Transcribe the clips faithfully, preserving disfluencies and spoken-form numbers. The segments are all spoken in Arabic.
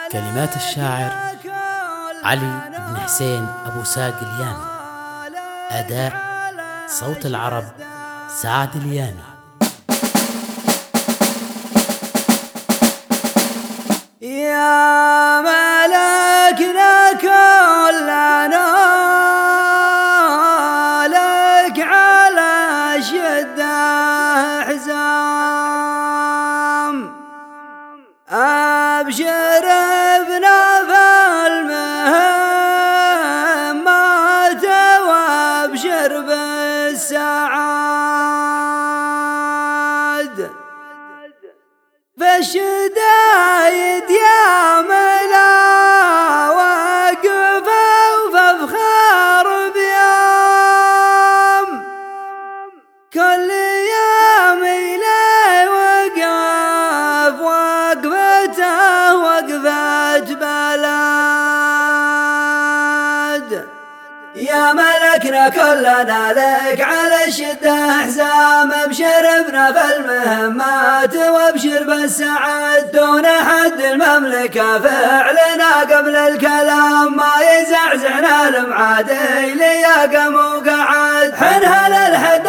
كلمات الشاعر علي بن حسين أبو ساق اليامي. أداء صوت العرب سعد اليامي. يا ملكنا كلنا لك على شدة حزام، أبشر ابنا بالمهمات وابشر بالسعاد، فالشدايد يا ملا وقفوا فافخار بيوم، كل يوم إليه وقف وقفته وقفة بلاد. يا ملكنا كلنا لك على الشدة حزام، ابشر بنا بالمهمات وابشر بالسعاد، دون حد المملكة فعلنا قبل الكلام، ما يزعزعنا المعادي لياقم وقعد، حنها للحد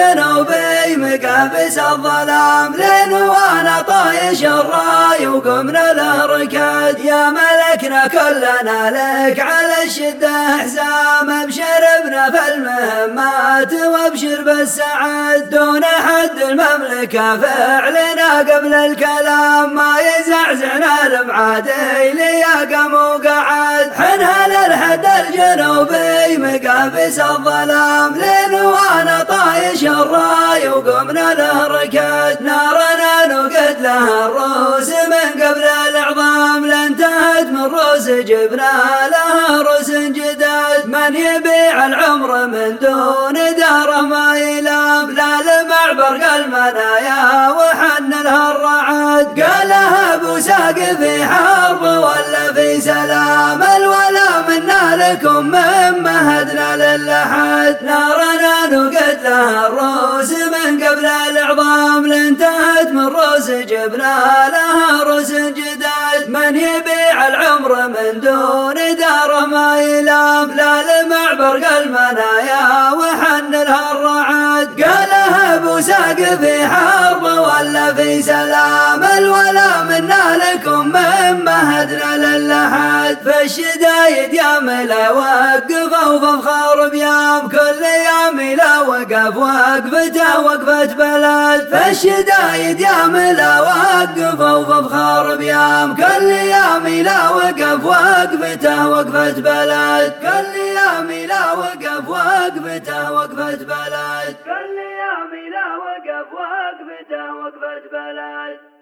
الجنوبي مقابس الظلام، لين وانا طايش الراي وقمنا له ركاد. يا ملكنا كلنا لك على الشدة حزام، ابشر بنا بالمهمات وابشر بالسعاد، دون حد المملكة فعلنا قبل الكلام، ما يزعزعنا المعادي لياقم وقعد، حنها للحد الجنوبي مقابس الظلام، لين وانا طايش الراي وقمنا له ركاد. نارنا نوقد لها الروس من قبل العظام، لانتهت من روس جبنا لها روس جداد، من يبيع العمر من دون داره ما يلام، لا لمع برق المنايا وحن لها الرعاد، قالها ابو ساق في حرب ولا في سلام، الولا منا لكم من مهدنا للحد. نارنا نوقد لها الروس من قبل العظام، لانتهت من روس جبنا لها روس جداد، من يبيع العمر من دون داره ما يلام، لا لمع برق المنايا وحن لها الرعاد، قالها ابو ساق في حرب ولا في سلام، الولا منا لكم من مهدنا للحد. فالشدايد يا ملا وقفوا فافخار بيام، كل يوم لا وقف وقفته وقفة بلد، فالشدايد يا ملا وقفوا فافخار بيام، كل يوم لا وقف وقفته وقفة بلد، كل يوم لا وقف وقفته وقفة بلد، كل يوم لا وقف وقفته وقفة بلد.